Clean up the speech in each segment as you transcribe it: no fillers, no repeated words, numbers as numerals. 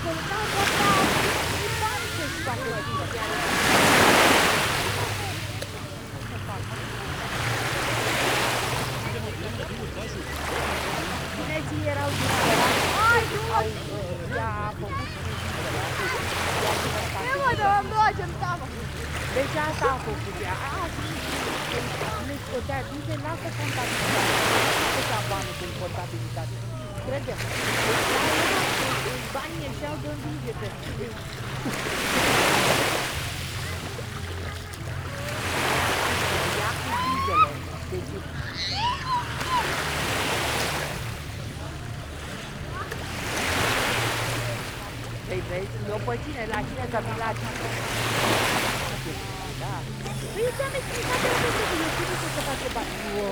Chinezii erau disperați. Ai, nu! Ea a făcut deci asta a făcut ea. Le scotea, zice, lasă contabilitate. Nu făcea banul cu contabilitate. Crede-mă. Banii ieșeau de învingete. Ia cu vizele. Deci, vezi, eu pe cine, la cine să vin la cine? Da. Păi ți-am explicat de ce eu știu să face bani.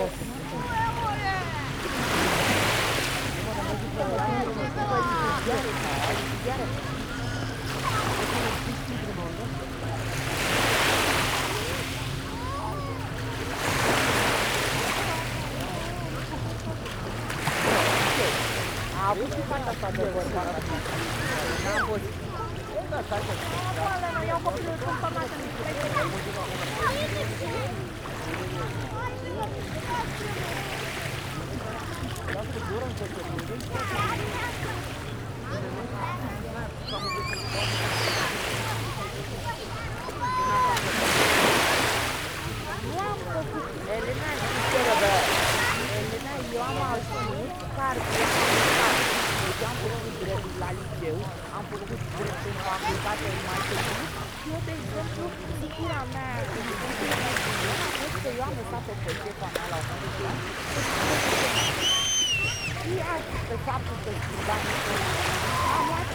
A avut și fata asta de vorbă. N-am fost. Nu iau copilul cu informată. Nu am făcut. Elena, eu am ajuns care deci am făcut drept la liceu, am făcut drept în facultate mai târziu și eu, de exemplu, singura mea, că eu am lăsat-o pe șefa mea la un moment dat și asta pe faptul că schimba niște am luat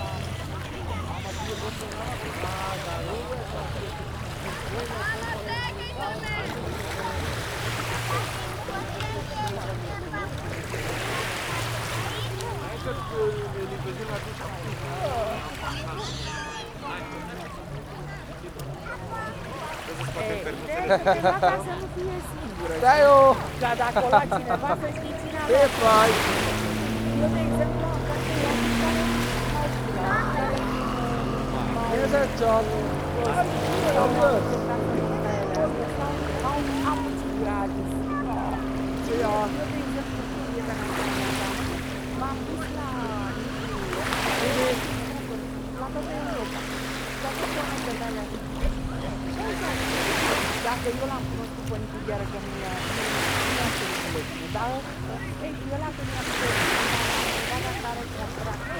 ca să nu fie singură. Stai o! Ca dacă o lua cineva să știi cine a Ce faci? eu, de exemplu, am dat să iau Ce să ceală? am puțin gratis. Eu, de exemplu, m-am dus la toată Europa. Toate zonele de alea. Dacă eu l-am cunoscut pe Nicu Gheară, că nu i-a făcut cu tine, dar eu la când i-am făcut, dar care i-a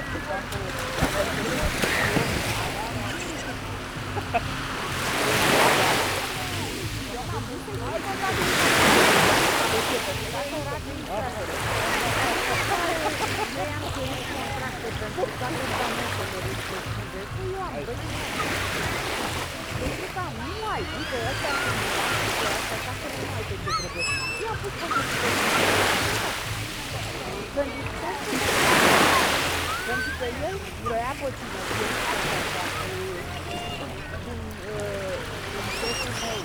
pentru că el vroia pe cineva din soțul meu.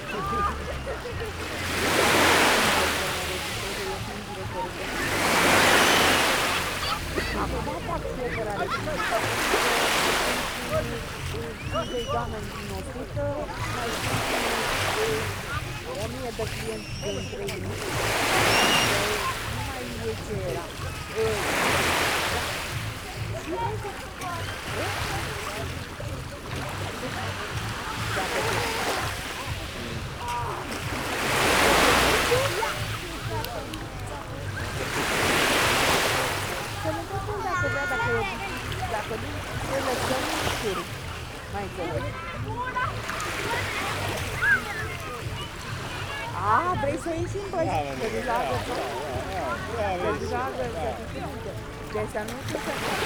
Acum fac fiecare de oameni din 100, mai sunt 1000 de clienți din 3000. Nu mai e ce era. Să nu pot dacă vrea, dacă nu, să lăsăm șuri. Mai înțeleg. A, vrei să ieșim, băi? Să joacă, să joacă, deci să nu știu să fac.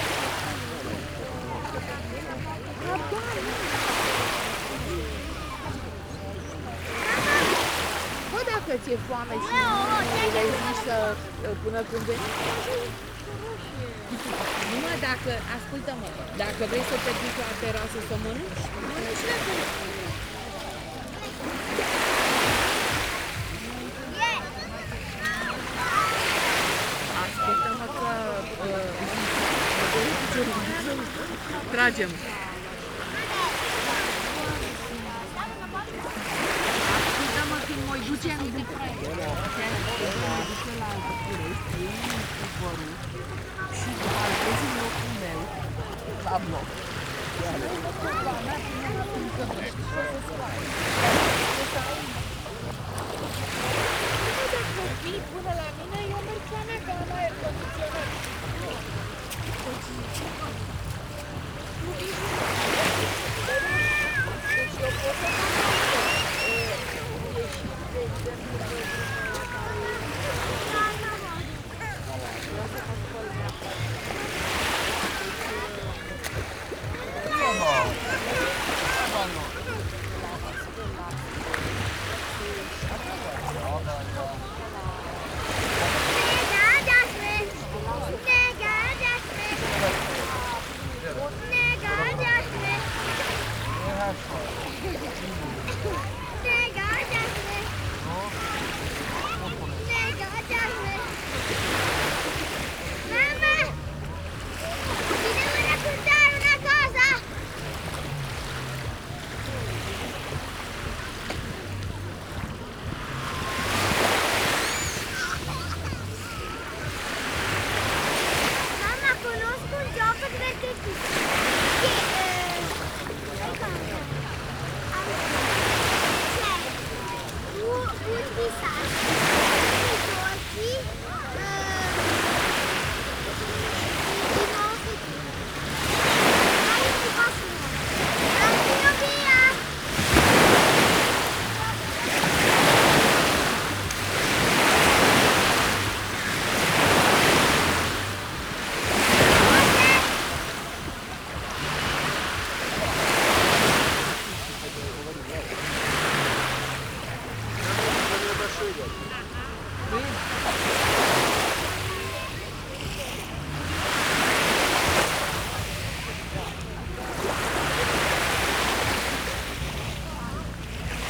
Bă, dacă ți-e foame și vrei să până când veni, numai dacă, ascultă-mă, dacă vrei să te duci la terasă să mănânci, mănânci la terasă. Ascultă-mă că tragem. Dăm când mă duce în București. Mă duce la București, iei cuvorul și parcezi în locul meu la bloc. Vii până la mine, eu merg la mea, că am aer condiționat. Nu vii până la mine. Deci eu pot să fac ieșit, de exemplu, pe drumul care... Vreau să mă spăl neapărat. Bine.